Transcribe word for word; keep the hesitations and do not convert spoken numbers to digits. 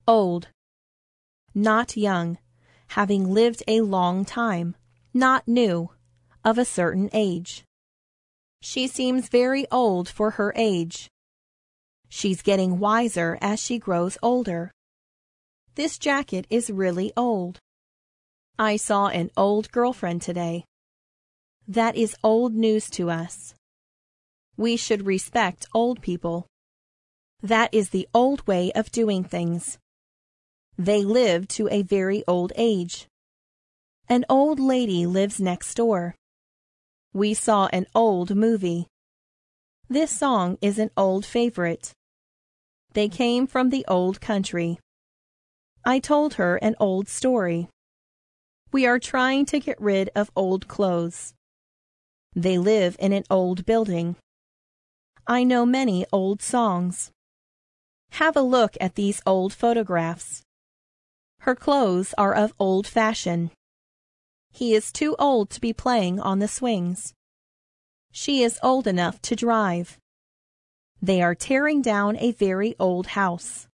Old. Not young, having lived a long time. Not new, of a certain age. She seems very old for her age. She's getting wiser as she grows older. This jacket is really old. I saw an old girlfriend today. That is old news to us. We should respect old people. That is the old way of doing things. They live to a very old age. An old lady lives next door. We saw an old movie. This song is an old favorite. They came from the old country. I told her an old story. We are trying to get rid of old clothes. They live in an old building. I know many old songs. Have a look at these old photographs. Her clothes are of old fashion. He is too old to be playing on the swings. She is old enough to drive. They are tearing down a very old house.